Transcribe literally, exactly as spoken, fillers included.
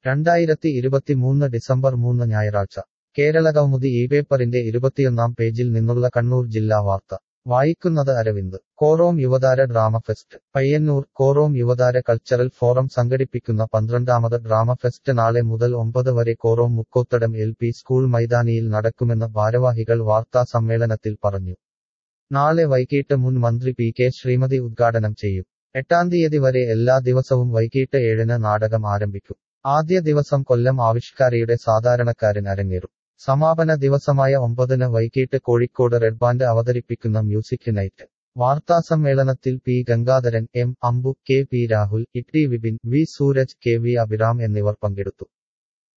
രണ്ടായിരത്തി ഇരുപത്തിമൂന്ന് ഡിസംബർ മൂന്ന് ഞായറാഴ്ച കേരളകൗമുദി ഈ പേപ്പറിന്റെ ഇരുപത്തിയൊന്നാം പേജിൽ നിന്നുള്ള കണ്ണൂർ ജില്ലാ വാർത്ത വായിക്കുന്നത് Aravind. Korom Yuvatara drama fest Payyanur. Korom Yuvatara cultural forum സംഘടിപ്പിക്കുന്ന പന്ത്രണ്ടാമത് ഡ്രാമ ഫെസ്റ്റ് നാളെ മുതൽ ഒമ്പത് വരെ Korom Mukkothadam L P school മൈതാനിയിൽ നടക്കുമെന്ന് ഭാരവാഹികൾ വാർത്താ സമ്മേളനത്തിൽ പറഞ്ഞു. നാളെ വൈകിട്ട് മുൻ മന്ത്രി പി കെ ശ്രീമതി ഉദ്ഘാടനം ചെയ്യും. എട്ടാം തീയതി വരെ എല്ലാ ദിവസവും വൈകിട്ട് ഏഴിന് നാടകം ആരംഭിക്കും. ആദ്യ ദിവസം കൊല്ലം ആവിഷ്കാരിയുടെ സാധാരണക്കാരൻ അരങ്ങേറും. സമാപന ദിവസമായ ഒമ്പതിന് വൈകിട്ട് കോഴിക്കോട് റെഡ് ബാൻഡ് അവതരിപ്പിക്കുന്ന മ്യൂസിക് നൈറ്റ്. വാർത്താസമ്മേളനത്തിൽ P Gangadharan, M Ambu, K P Rahul, E T Vipin, V Sooraj, K V Abhiram എന്നിവർ പങ്കെടുത്തു.